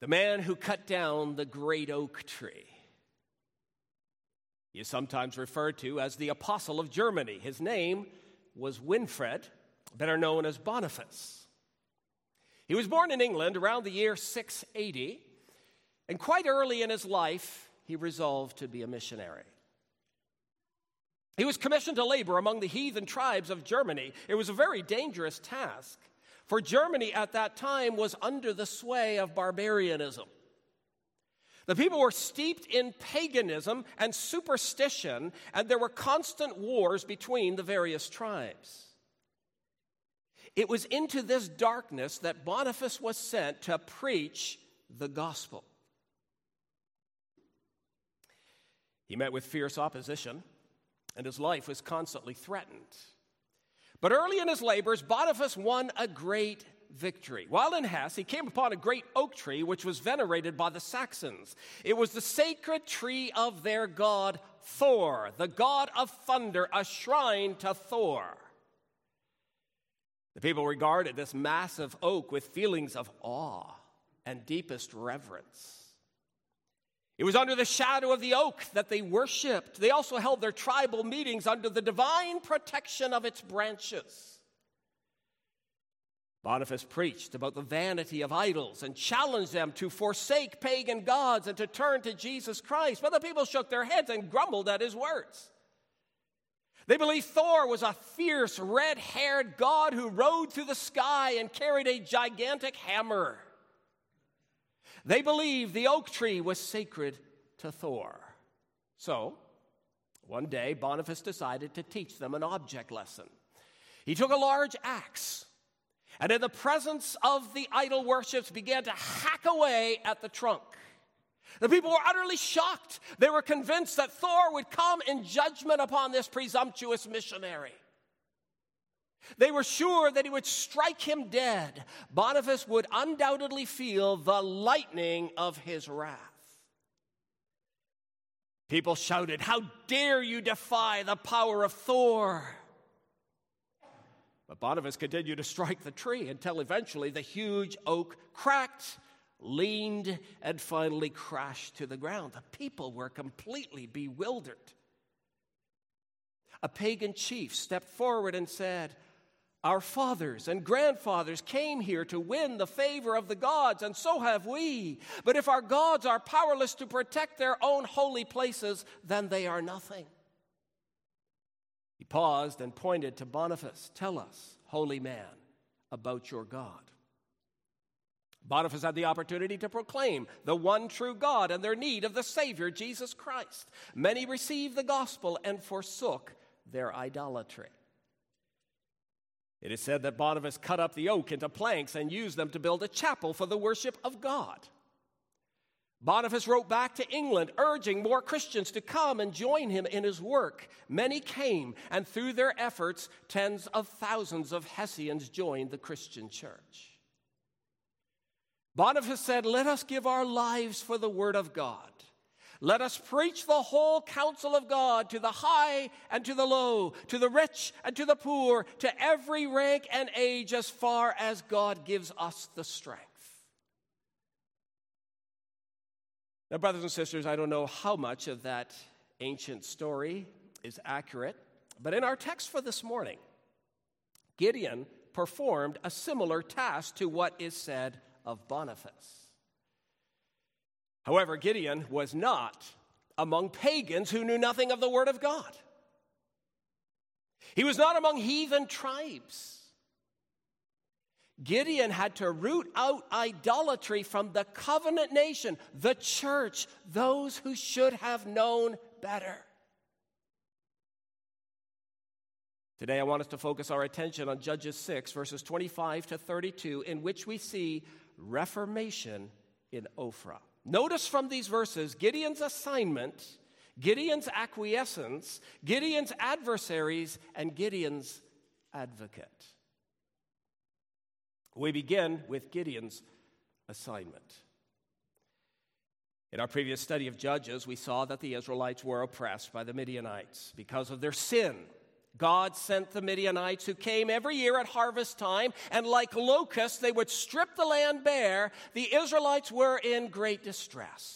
the man who cut down the great oak tree. He is sometimes referred to as the Apostle of Germany. His name was Winfrid, better known as Boniface. He was born in England around the year 680, and quite early in his life, he resolved to be a missionary. He was commissioned to labor among the heathen tribes of Germany. It was a very dangerous task, for Germany at that time was under the sway of barbarianism. The people were steeped in paganism and superstition, and there were constant wars between the various tribes. It was into this darkness that Boniface was sent to preach the gospel. He met with fierce opposition, and his life was constantly threatened. But early in his labors, Boniface won a great victory. While in Hesse, he came upon a great oak tree which was venerated by the Saxons. It was the sacred tree of their god Thor, the god of thunder, a shrine to Thor. The people regarded this massive oak with feelings of awe and deepest reverence. It was under the shadow of the oak that they worshiped. They also held their tribal meetings under the divine protection of its branches. Boniface preached about the vanity of idols and challenged them to forsake pagan gods and to turn to Jesus Christ. But the people shook their heads and grumbled at his words. They believed Thor was a fierce, red-haired god who rode through the sky and carried a gigantic hammer. They believed the oak tree was sacred to Thor. So, one day, Boniface decided to teach them an object lesson. He took a large axe, and in the presence of the idol worshippers began to hack away at the trunk. The people were utterly shocked. They were convinced that Thor would come in judgment upon this presumptuous missionary. They were sure that he would strike him dead. Boniface would undoubtedly feel the lightning of his wrath. People shouted, "How dare you defy the power of Thor?" But Boniface continued to strike the tree until eventually the huge oak cracked, leaned, and finally crashed to the ground. The people were completely bewildered. A pagan chief stepped forward and said, "Our fathers and grandfathers came here to win the favor of the gods, and so have we. But if our gods are powerless to protect their own holy places, then they are nothing." He paused and pointed to Boniface. "Tell us, holy man, about your God." Boniface had the opportunity to proclaim the one true God and their need of the Savior, Jesus Christ. Many received the gospel and forsook their idolatry. It is said that Boniface cut up the oak into planks and used them to build a chapel for the worship of God. Boniface wrote back to England, urging more Christians to come and join him in his work. Many came, and through their efforts, tens of thousands of Hessians joined the Christian church. Boniface said, "Let us give our lives for the word of God. Let us preach the whole counsel of God to the high and to the low, to the rich and to the poor, to every rank and age, as far as God gives us the strength." Now, brothers and sisters, I don't know how much of that ancient story is accurate, but in our text for this morning, Gideon performed a similar task to what is said of Boniface. However, Gideon was not among pagans who knew nothing of the Word of God. He was not among heathen tribes. Gideon had to root out idolatry from the covenant nation, the church, those who should have known better. Today, I want us to focus our attention on Judges 6, verses 25 to 32, in which we see reformation in Ophrah. Notice from these verses Gideon's assignment, Gideon's acquiescence, Gideon's adversaries, and Gideon's advocate. We begin with Gideon's assignment. In our previous study of Judges, we saw that the Israelites were oppressed by the Midianites because of their sin God sent the Midianites, who came every year at harvest time, and like locusts they would strip the land bare. The Israelites were in great distress.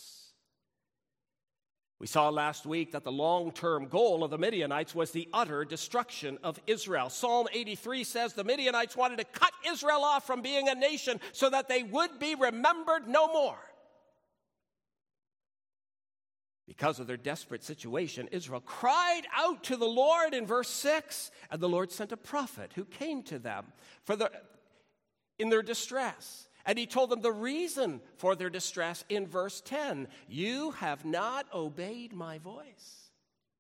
We saw last week that the long-term goal of the Midianites was the utter destruction of Israel. Psalm 83 says the Midianites wanted to cut Israel off from being a nation so that they would be remembered no more. Because of their desperate situation, Israel cried out to the Lord in verse 6, and the Lord sent a prophet who came to them in their distress. And he told them the reason for their distress in verse 10. You have not obeyed my voice.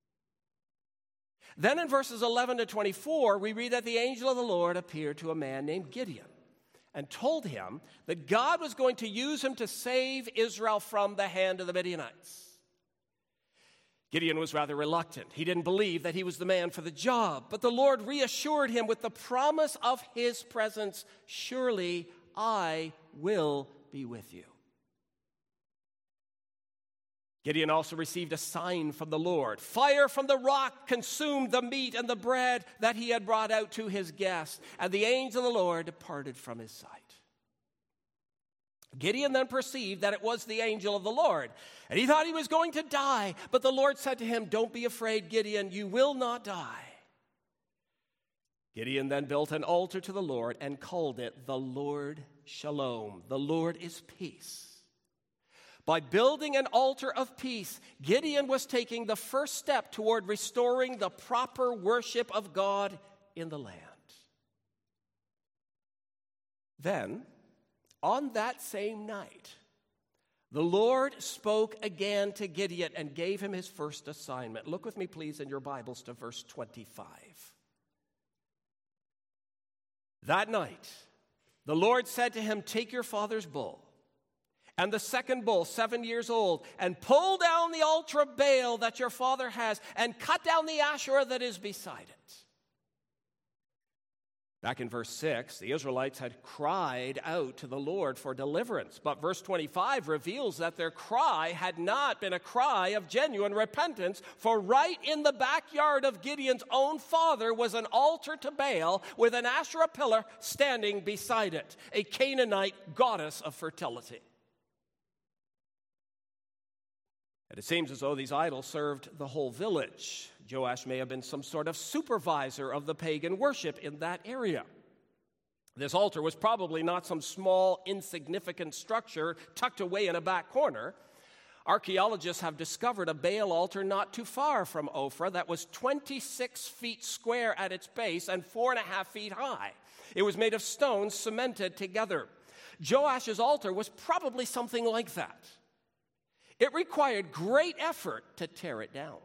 Then in verses 11 to 24, we read that the angel of the Lord appeared to a man named Gideon and told him that God was going to use him to save Israel from the hand of the Midianites. Gideon was rather reluctant. He didn't believe that he was the man for the job. But the Lord reassured him with the promise of his presence. Surely I will be with you. Gideon also received a sign from the Lord. Fire from the rock consumed the meat and the bread that he had brought out to his guests, and the angel of the Lord departed from his sight. Gideon then perceived that it was the angel of the Lord, and he thought he was going to die. But the Lord said to him, "Don't be afraid, Gideon, you will not die." Gideon then built an altar to the Lord and called it the Lord Shalom. The Lord is peace. By building an altar of peace, Gideon was taking the first step toward restoring the proper worship of God in the land. Then, on that same night, the Lord spoke again to Gideon and gave him his first assignment. Look with me, please, in your Bibles to verse 25. That night, the Lord said to him, "Take your father's bull and the second bull, 7 years old, and pull down the altar of Baal that your father has, and cut down the Asherah that is beside it." Back in verse 6, the Israelites had cried out to the Lord for deliverance. But verse 25 reveals that their cry had not been a cry of genuine repentance, for right in the backyard of Gideon's own father was an altar to Baal with an Asherah pillar standing beside it, a Canaanite goddess of fertility. And it seems as though these idols served the whole village. Joash may have been some sort of supervisor of the pagan worship in that area. This altar was probably not some small, insignificant structure tucked away in a back corner. Archaeologists have discovered a Baal altar not too far from Ophrah that was 26 feet square at its base and 4.5 feet high. It was made of stones cemented together. Joash's altar was probably something like that. It required great effort to tear it down.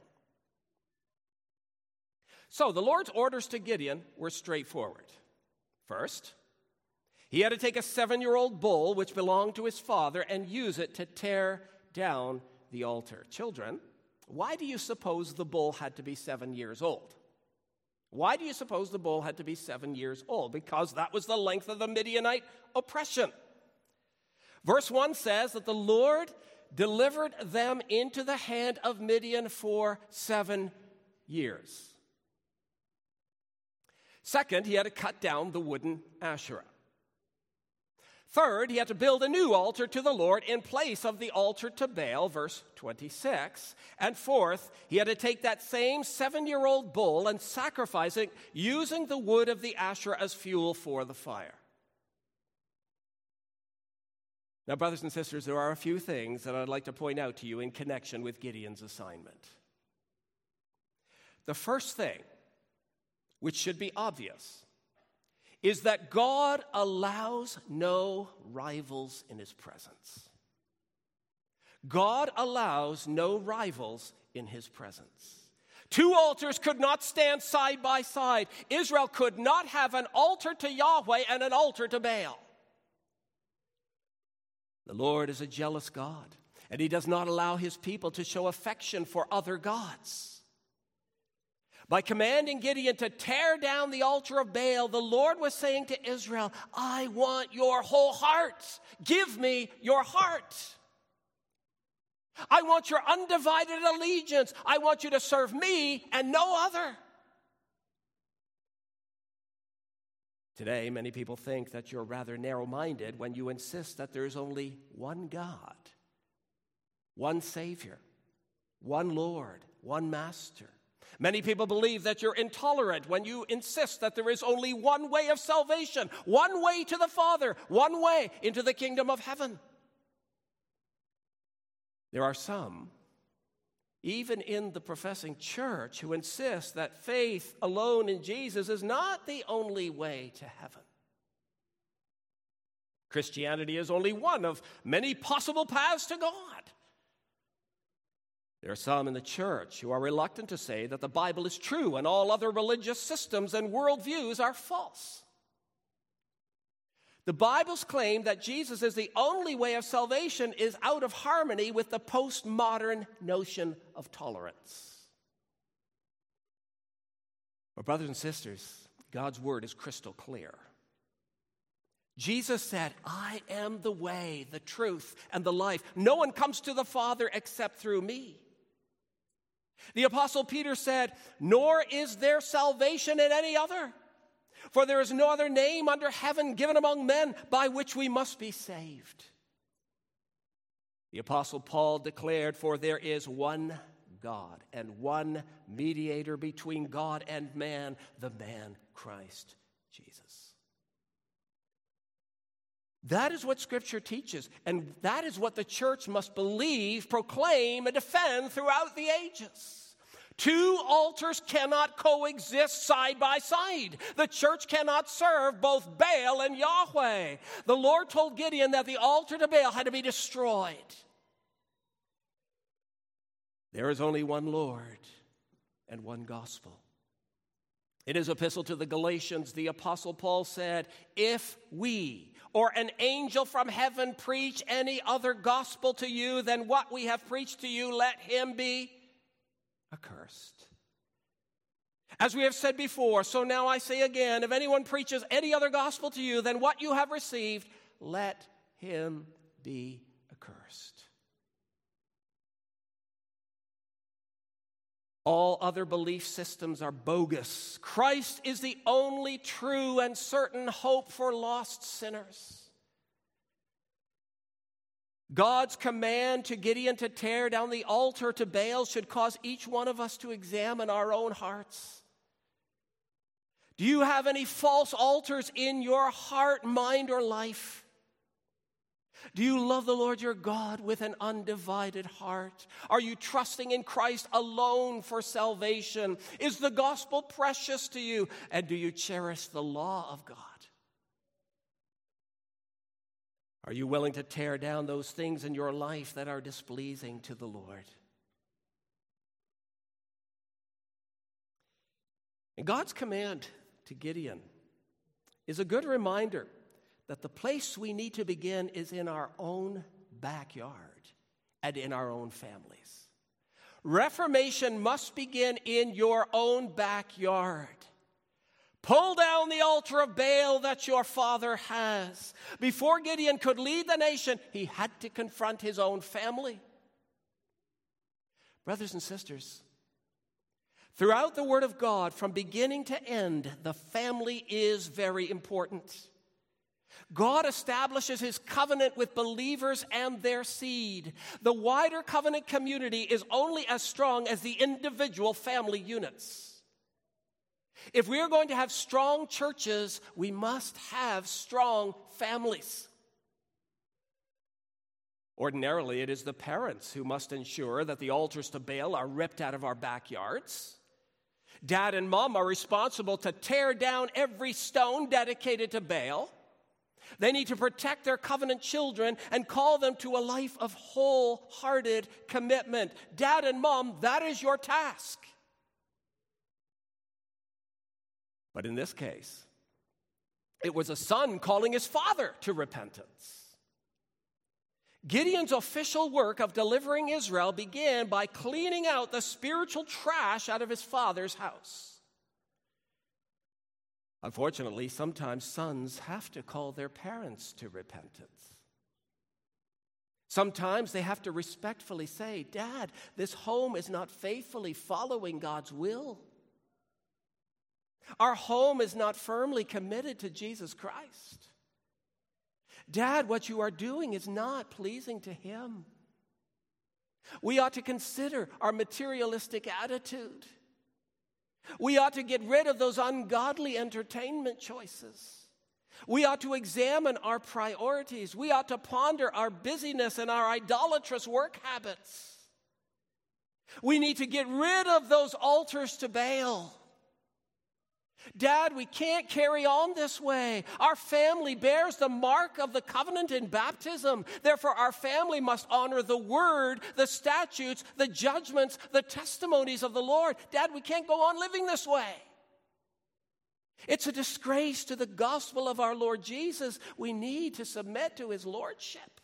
So the Lord's orders to Gideon were straightforward. First, he had to take a 7-year-old bull, which belonged to his father, and use it to tear down the altar. Children, why do you suppose the bull had to be 7 years old? Why do you suppose the bull had to be 7 years old? Because that was the length of the Midianite oppression. Verse 1 says that the Lord delivered them into the hand of Midian for 7 years. Second, he had to cut down the wooden Asherah. Third, he had to build a new altar to the Lord in place of the altar to Baal, verse 26. And fourth, he had to take that same 7-year-old bull and sacrifice it using the wood of the Asherah as fuel for the fire. Now, brothers and sisters, there are a few things that I'd like to point out to you in connection with Gideon's assignment. The first thing, which should be obvious, is that God allows no rivals in his presence. God allows no rivals in his presence. Two altars could not stand side by side. Israel could not have an altar to Yahweh and an altar to Baal. The Lord is a jealous God, and he does not allow his people to show affection for other gods. By commanding Gideon to tear down the altar of Baal, the Lord was saying to Israel, I want your whole heart. Give me your heart. I want your undivided allegiance. I want you to serve me and no other. Today, many people think that you're rather narrow-minded when you insist that there is only one God, one Savior, one Lord, one Master. Many people believe that you're intolerant when you insist that there is only one way of salvation, one way to the Father, one way into the kingdom of heaven. There are some, even in the professing church, who insist that faith alone in Jesus is not the only way to heaven. Christianity is only one of many possible paths to God. There are some in the church who are reluctant to say that the Bible is true and all other religious systems and worldviews are false. The Bible's claim that Jesus is the only way of salvation is out of harmony with the postmodern notion of tolerance. Well, brothers and sisters, God's word is crystal clear. Jesus said, "I am the way, the truth, and the life. No one comes to the Father except through me." The Apostle Peter said, "Nor is there salvation in any other. For there is no other name under heaven given among men by which we must be saved." The Apostle Paul declared, "For there is one God and one mediator between God and man, the man Christ Jesus." That is what Scripture teaches, and that is what the church must believe, proclaim, and defend throughout the ages. Two altars cannot coexist side by side. The church cannot serve both Baal and Yahweh. The Lord told Gideon that the altar to Baal had to be destroyed. There is only one Lord and one gospel. In his epistle to the Galatians, the Apostle Paul said, "If we or an angel from heaven preach any other gospel to you than what we have preached to you, let him be accursed." As we have said before, so now I say again, if anyone preaches any other gospel to you than what you have received, let him be accursed. All other belief systems are bogus. Christ is the only true and certain hope for lost sinners. God's command to Gideon to tear down the altar to Baal should cause each one of us to examine our own hearts. Do you have any false altars in your heart, mind, or life? Do you love the Lord your God with an undivided heart? Are you trusting in Christ alone for salvation? Is the gospel precious to you? And do you cherish the law of God? Are you willing to tear down those things in your life that are displeasing to the Lord? And God's command to Gideon is a good reminder that the place we need to begin is in our own backyard and in our own families. Reformation must begin in your own backyard. Pull down the altar of Baal that your father has. Before Gideon could lead the nation, he had to confront his own family. Brothers and sisters, throughout the Word of God, from beginning to end, the family is very important. God establishes his covenant with believers and their seed. The wider covenant community is only as strong as the individual family units. If we are going to have strong churches, we must have strong families. Ordinarily, it is the parents who must ensure that the altars to Baal are ripped out of our backyards. Dad and mom are responsible to tear down every stone dedicated to Baal. They need to protect their covenant children and call them to a life of wholehearted commitment. Dad and mom, that is your task. But in this case, it was a son calling his father to repentance. Gideon's official work of delivering Israel began by cleaning out the spiritual trash out of his father's house. Unfortunately, sometimes sons have to call their parents to repentance. Sometimes they have to respectfully say, "Dad, this home is not faithfully following God's will." Our home is not firmly committed to Jesus Christ. Dad, what you are doing is not pleasing to Him. We ought to consider our materialistic attitude. We ought to get rid of those ungodly entertainment choices. We ought to examine our priorities. We ought to ponder our busyness and our idolatrous work habits. We need to get rid of those altars to Baal. Dad, we can't carry on this way. Our family bears the mark of the covenant in baptism. Therefore, our family must honor the word, the statutes, the judgments, the testimonies of the Lord. Dad, we can't go on living this way. It's a disgrace to the gospel of our Lord Jesus. We need to submit to His lordship.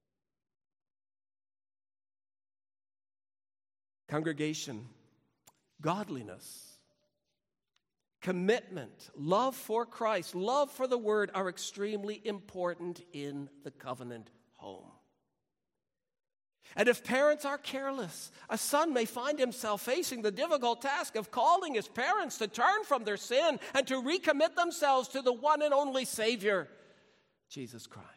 Congregation, godliness, commitment, love for Christ, love for the Word are extremely important in the covenant home. And if parents are careless, a son may find himself facing the difficult task of calling his parents to turn from their sin and to recommit themselves to the one and only Savior, Jesus Christ.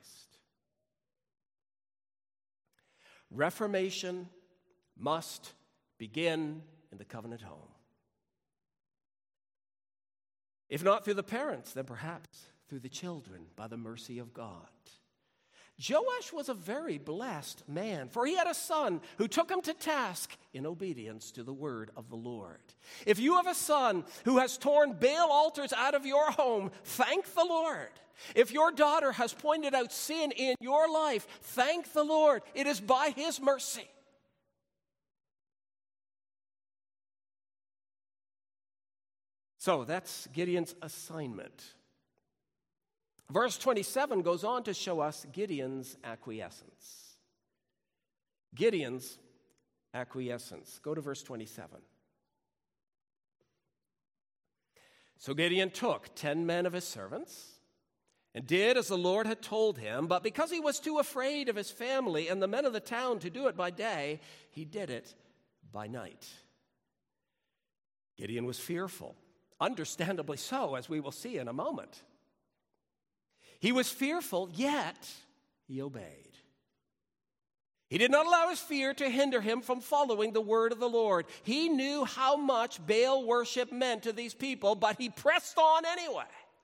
Reformation must begin in the covenant home. If not through the parents, then perhaps through the children by the mercy of God. Joash was a very blessed man, for he had a son who took him to task in obedience to the word of the Lord. If you have a son who has torn Baal altars out of your home, thank the Lord. If your daughter has pointed out sin in your life, thank the Lord. It is by His mercy. So that's Gideon's assignment. Verse 27 goes on to show us Gideon's acquiescence. Gideon's acquiescence. Go to verse 27. So Gideon took 10 men of his servants and did as the Lord had told him, but because he was too afraid of his family and the men of the town to do it by day, he did it by night. Gideon was fearful, understandably so, as we will see in a moment. He was fearful, yet he obeyed. He did not allow his fear to hinder him from following the word of the Lord. He knew how much Baal worship meant to these people, but he pressed on anyway.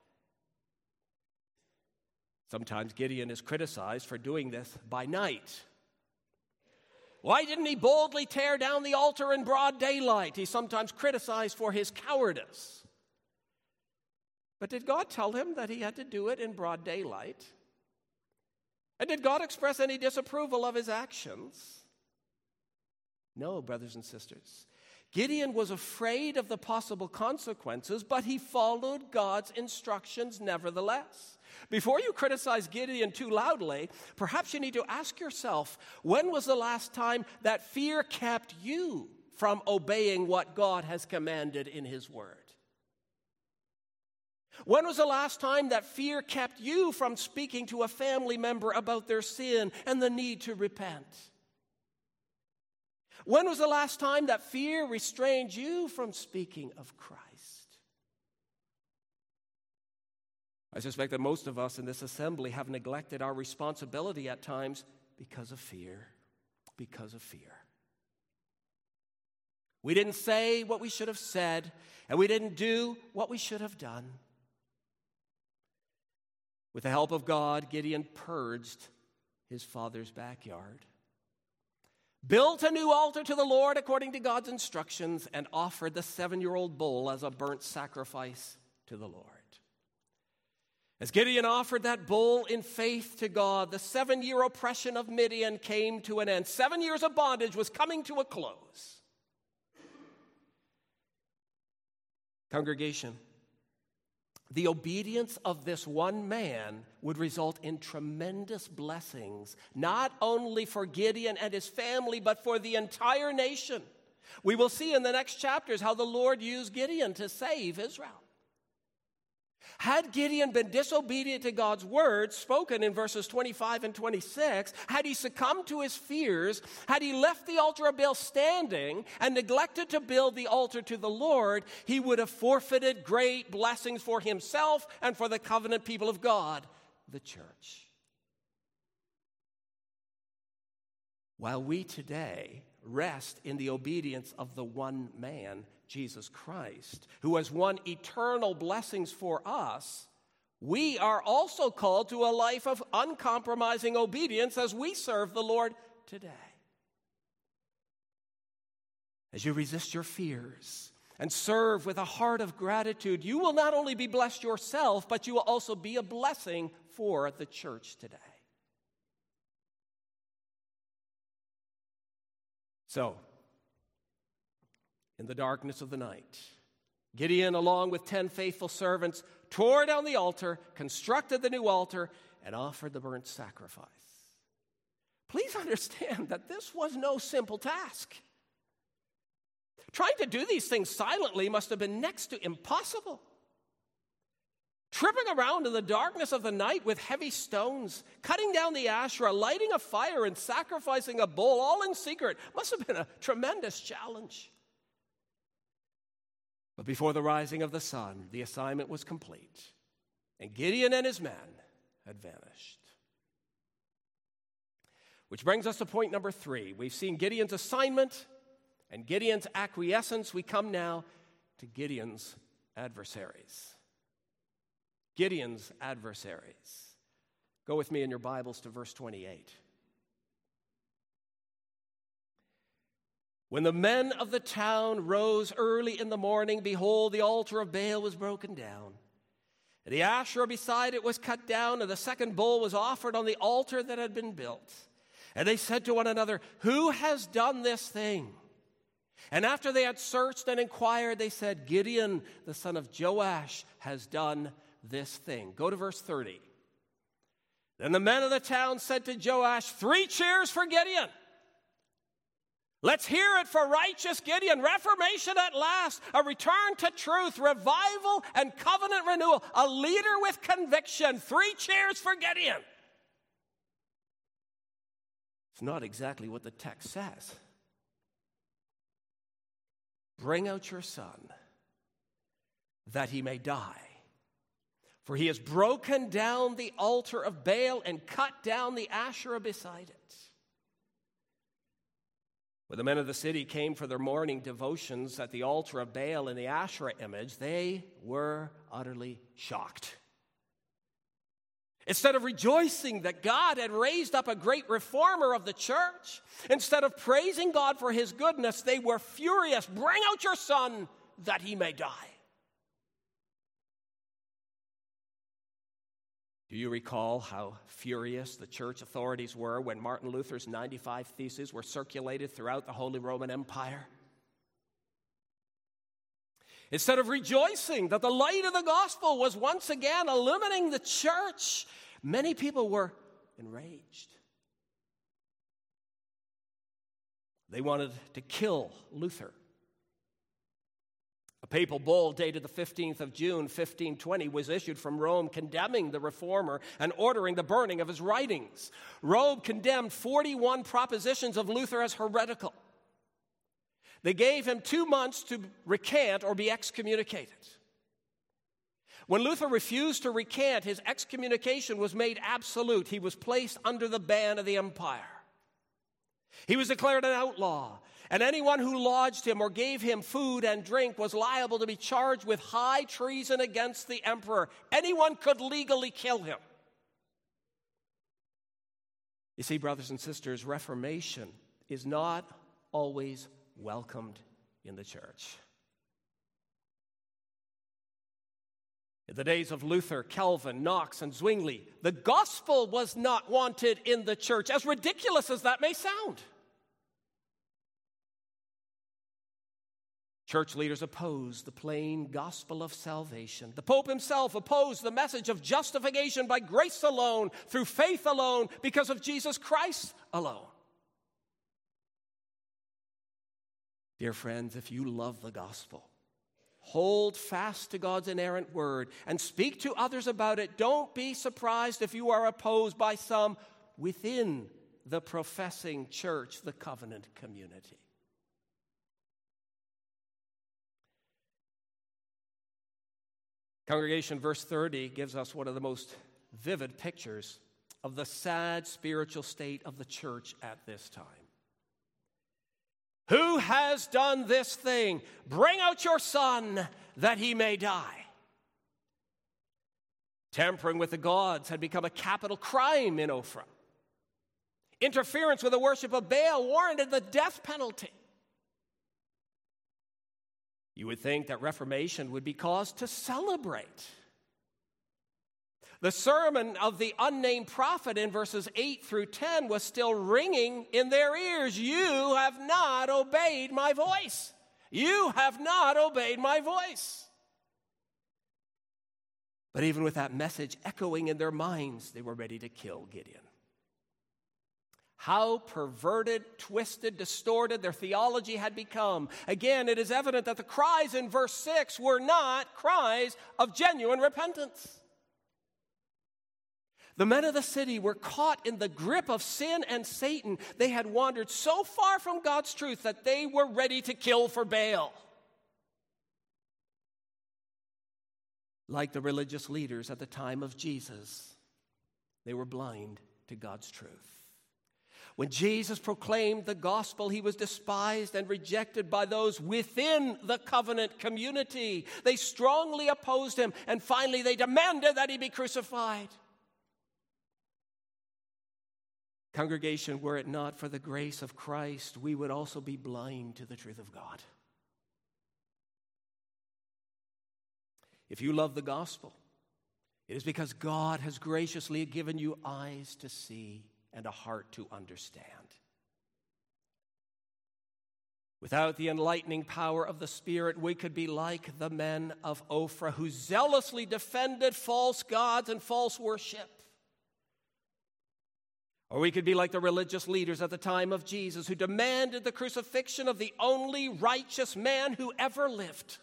Sometimes Gideon is criticized for doing this by night. Why didn't he boldly tear down the altar in broad daylight? He's sometimes criticized for his cowardice. But did God tell him that he had to do it in broad daylight? And did God express any disapproval of his actions? No, brothers and sisters. Gideon was afraid of the possible consequences, but he followed God's instructions nevertheless. Before you criticize Gideon too loudly, perhaps you need to ask yourself, when was the last time that fear kept you from obeying what God has commanded in His Word? When was the last time that fear kept you from speaking to a family member about their sin and the need to repent? When was the last time that fear restrained you from speaking of Christ? I suspect that most of us in this assembly have neglected our responsibility at times because of fear. Because of fear. We didn't say what we should have said, and we didn't do what we should have done. With the help of God, Gideon purged his father's backyard, built a new altar to the Lord according to God's instructions, and offered the 7-year-old bull as a burnt sacrifice to the Lord. As Gideon offered that bull in faith to God, the 7-year oppression of Midian came to an end. 7 years of bondage was coming to a close. Congregation, the obedience of this one man would result in tremendous blessings, not only for Gideon and his family, but for the entire nation. We will see in the next chapters how the Lord used Gideon to save Israel. Had Gideon been disobedient to God's word spoken in verses 25 and 26, had he succumbed to his fears, had he left the altar of Baal standing and neglected to build the altar to the Lord, he would have forfeited great blessings for himself and for the covenant people of God, the church. While we today rest in the obedience of the one man, Jesus Christ, who has won eternal blessings for us, we are also called to a life of uncompromising obedience as we serve the Lord today. As you resist your fears and serve with a heart of gratitude, you will not only be blessed yourself, but you will also be a blessing for the church today. So, in the darkness of the night, Gideon, along with 10 faithful servants, tore down the altar, constructed the new altar, and offered the burnt sacrifice. Please understand that this was no simple task. Trying to do these things silently must have been next to impossible. Tripping around in the darkness of the night with heavy stones, cutting down the Asherah, lighting a fire, and sacrificing a bull, all in secret, must have been a tremendous challenge. But before the rising of the sun, the assignment was complete, and Gideon and his men had vanished. Which brings us to point number 3. We've seen Gideon's assignment and Gideon's acquiescence. We come now to Gideon's adversaries. Gideon's adversaries. Go with me in your Bibles to verse 28. When the men of the town rose early in the morning, behold, the altar of Baal was broken down, and the Asherah beside it was cut down, and the second bull was offered on the altar that had been built. And they said to one another, "Who has done this thing?" And after they had searched and inquired, they said, "Gideon, the son of Joash, has done this thing." Go to verse 30. Then the men of the town said to Joash, 3 cheers for Gideon. Let's hear it for righteous Gideon. Reformation at last, a return to truth, revival and covenant renewal, a leader with conviction. 3 cheers for Gideon. It's not exactly what the text says. Bring out your son, that he may die. For he has broken down the altar of Baal and cut down the Asherah beside it. When the men of the city came for their morning devotions at the altar of Baal and the Asherah image, they were utterly shocked. Instead of rejoicing that God had raised up a great reformer of the church, instead of praising God for his goodness, they were furious. Bring out your son that he may die. Do you recall how furious the church authorities were when Martin Luther's 95 Theses were circulated throughout the Holy Roman Empire? Instead of rejoicing that the light of the gospel was once again illuminating the church, many people were enraged. They wanted to kill Luther. A papal bull dated the 15th of June, 1520, was issued from Rome condemning the reformer and ordering the burning of his writings. Rome condemned 41 propositions of Luther as heretical. They gave him 2 months to recant or be excommunicated. When Luther refused to recant, his excommunication was made absolute. He was placed under the ban of the empire. He was declared an outlaw, and anyone who lodged him or gave him food and drink was liable to be charged with high treason against the emperor. Anyone could legally kill him. You see, brothers and sisters, Reformation is not always welcomed in the church. In the days of Luther, Calvin, Knox, and Zwingli, the gospel was not wanted in the church, as ridiculous as that may sound. Church leaders opposed the plain gospel of salvation. The Pope himself opposed the message of justification by grace alone, through faith alone, because of Jesus Christ alone. Dear friends, if you love the gospel, Hold fast to God's inerrant word and speak to others about it. Don't be surprised if you are opposed by some within the professing church, the covenant community. Congregation, verse 30 gives us one of the most vivid pictures of the sad spiritual state of the church at this time. Who has done this thing? Bring out your son that he may die. Tampering with the gods had become a capital crime in Ophrah. Interference with the worship of Baal warranted the death penalty. You would think that reformation would be cause to celebrate. The sermon of the unnamed prophet in verses 8 through 10 was still ringing in their ears. You have not obeyed my voice. You have not obeyed my voice. But even with that message echoing in their minds, they were ready to kill Gideon. How perverted, twisted, distorted their theology had become. Again, it is evident that the cries in verse 6 were not cries of genuine repentance. The men of the city were caught in the grip of sin and Satan. They had wandered so far from God's truth that they were ready to kill for Baal. Like the religious leaders at the time of Jesus, they were blind to God's truth. When Jesus proclaimed the gospel, he was despised and rejected by those within the covenant community. They strongly opposed him, and finally they demanded that he be crucified. Congregation, were it not for the grace of Christ, we would also be blind to the truth of God. If you love the gospel, it is because God has graciously given you eyes to see and a heart to understand. Without the enlightening power of the Spirit, we could be like the men of Ophrah who zealously defended false gods and false worship. Or we could be like the religious leaders at the time of Jesus who demanded the crucifixion of the only righteous man who ever lived.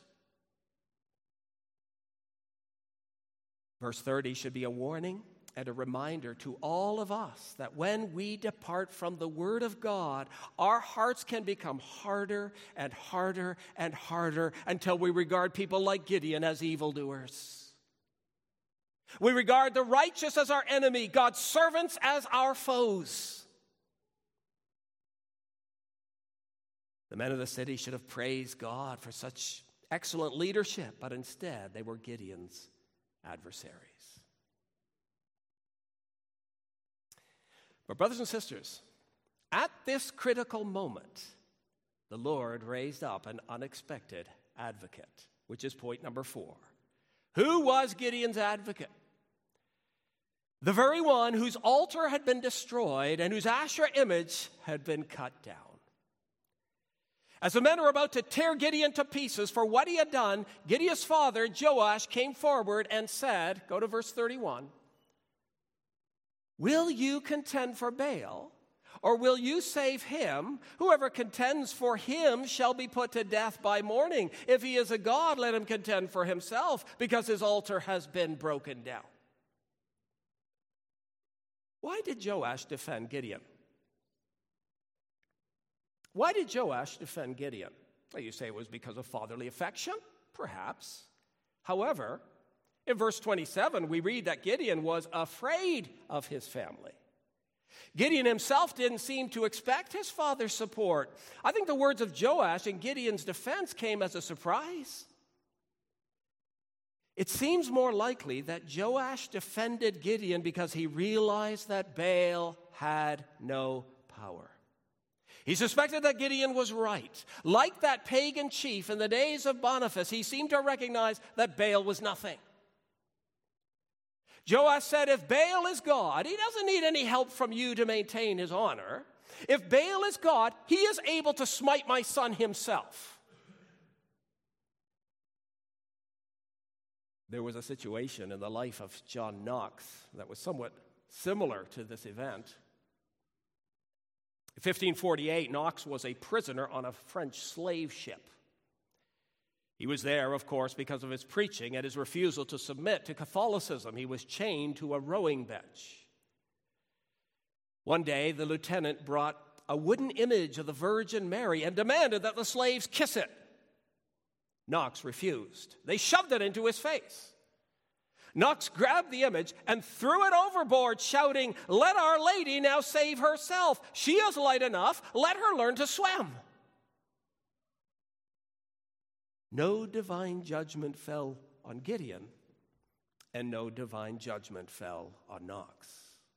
Verse 30 should be a warning and a reminder to all of us that when we depart from the Word of God, our hearts can become harder and harder and harder until we regard people like Gideon as evildoers. We regard the righteous as our enemy, God's servants as our foes. The men of the city should have praised God for such excellent leadership, but instead they were Gideon's adversaries. But brothers and sisters, at this critical moment, the Lord raised up an unexpected advocate, which is point number 4. Who was Gideon's advocate? The very one whose altar had been destroyed and whose Asherah image had been cut down. As the men were about to tear Gideon to pieces for what he had done, Gideon's father, Joash, came forward and said, go to verse 31, will you contend for Baal, or will you save him? Whoever contends for him shall be put to death by morning. If he is a god, let him contend for himself, because his altar has been broken down. Why did Joash defend Gideon? Why did Joash defend Gideon? Well, you say it was because of fatherly affection? Perhaps. However, in verse 27, we read that Gideon was afraid of his family. Gideon himself didn't seem to expect his father's support. I think the words of Joash in Gideon's defense came as a surprise. It seems more likely that Joash defended Gideon because he realized that Baal had no power. He suspected that Gideon was right. Like that pagan chief in the days of Boniface, he seemed to recognize that Baal was nothing. Joash said, if Baal is God, he doesn't need any help from you to maintain his honor. If Baal is God, he is able to smite my son himself. There was a situation in the life of John Knox that was somewhat similar to this event. In 1548, Knox was a prisoner on a French slave ship. He was there, of course, because of his preaching and his refusal to submit to Catholicism. He was chained to a rowing bench. One day, the lieutenant brought a wooden image of the Virgin Mary and demanded that the slaves kiss it. Knox refused. They shoved it into his face. Knox grabbed the image and threw it overboard, shouting, "Let Our Lady now save herself. She is light enough. Let her learn to swim." No divine judgment fell on Gideon, and no divine judgment fell on Knox.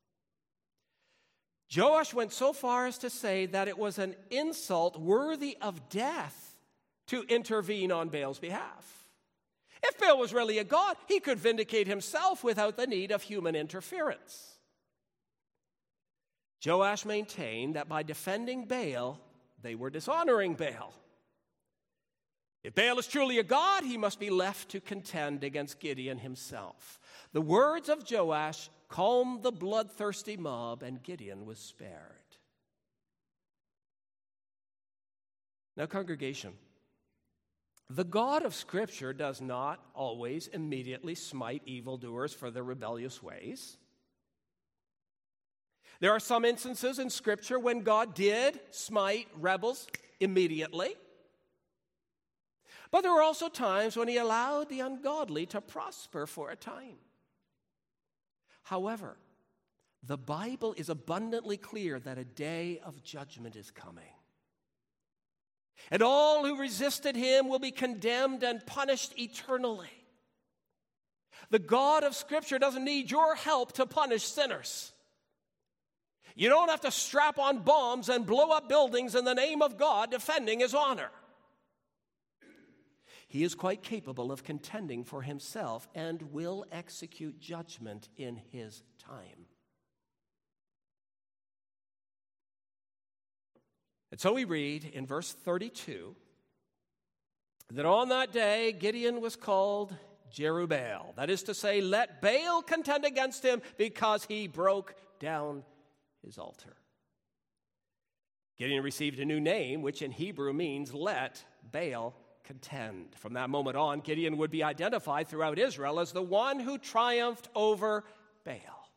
Joash went so far as to say that it was an insult worthy of death to intervene on Baal's behalf. If Baal was really a god, he could vindicate himself without the need of human interference. Joash maintained that by defending Baal, they were dishonoring Baal. If Baal is truly a god, he must be left to contend against Gideon himself. The words of Joash calmed the bloodthirsty mob, and Gideon was spared. Now, congregation, the God of Scripture does not always immediately smite evildoers for their rebellious ways. There are some instances in Scripture when God did smite rebels immediately. But there were also times when he allowed the ungodly to prosper for a time. However, the Bible is abundantly clear that a day of judgment is coming. And all who resisted him will be condemned and punished eternally. The God of Scripture doesn't need your help to punish sinners. You don't have to strap on bombs and blow up buildings in the name of God defending his honor. He is quite capable of contending for himself and will execute judgment in his time. And so we read in verse 32 that on that day Gideon was called Jerubbaal. That is to say, let Baal contend against him because he broke down his altar. Gideon received a new name, which in Hebrew means let Baal contend. From that moment on, Gideon would be identified throughout Israel as the one who triumphed over Baal.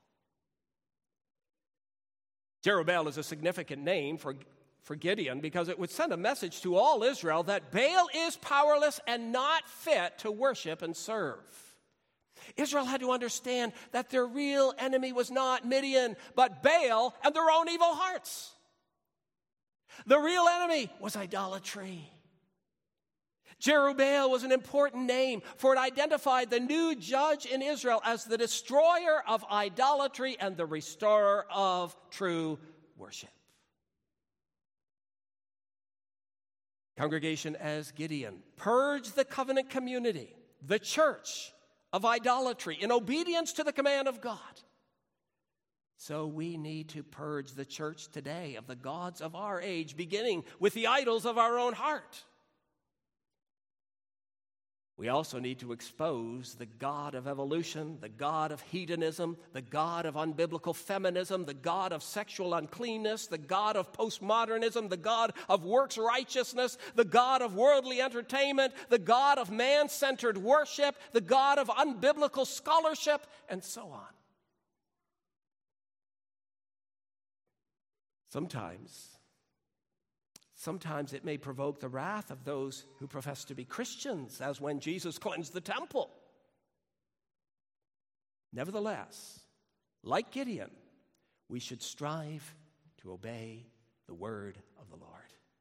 Jerubbaal is a significant name for Gideon because it would send a message to all Israel that Baal is powerless and not fit to worship and serve. Israel had to understand that their real enemy was not Midian, but Baal and their own evil hearts. The real enemy was idolatry. Jerubbaal was an important name, for it identified the new judge in Israel as the destroyer of idolatry and the restorer of true worship. Congregation, as Gideon purged the covenant community, the church, of idolatry in obedience to the command of God, so we need to purge the church today of the gods of our age, beginning with the idols of our own heart. We also need to expose the god of evolution, the god of hedonism, the god of unbiblical feminism, the god of sexual uncleanness, the god of postmodernism, the god of works righteousness, the god of worldly entertainment, the god of man-centered worship, the god of unbiblical scholarship, and so on. Sometimes it may provoke the wrath of those who profess to be Christians, as when Jesus cleansed the temple. Nevertheless, like Gideon, we should strive to obey the word of the Lord.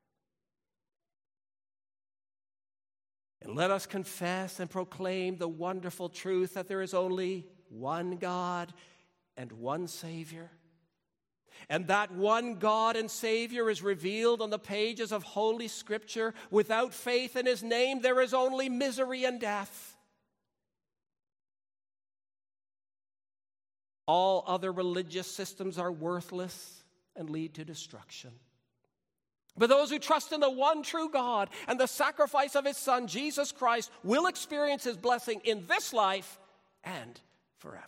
And let us confess and proclaim the wonderful truth that there is only one God and one Savior. And that one God and Savior is revealed on the pages of Holy Scripture. Without faith in his name, there is only misery and death. All other religious systems are worthless and lead to destruction. But those who trust in the one true God and the sacrifice of his Son, Jesus Christ, will experience his blessing in this life and forever.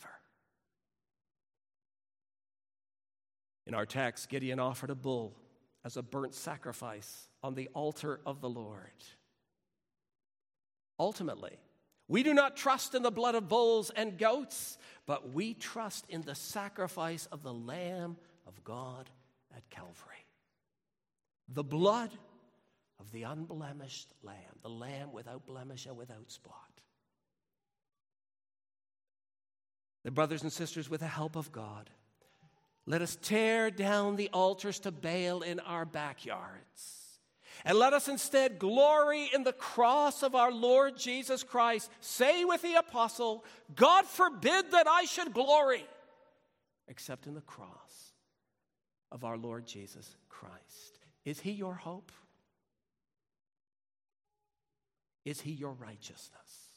In our text, Gideon offered a bull as a burnt sacrifice on the altar of the Lord. Ultimately, we do not trust in the blood of bulls and goats, but we trust in the sacrifice of the Lamb of God at Calvary. The blood of the unblemished Lamb, the Lamb without blemish and without spot. The brothers and sisters, with the help of God, let us tear down the altars to Baal in our backyards. And let us instead glory in the cross of our Lord Jesus Christ. Say with the apostle, God forbid that I should glory, except in the cross of our Lord Jesus Christ. Is he your hope? Is he your righteousness?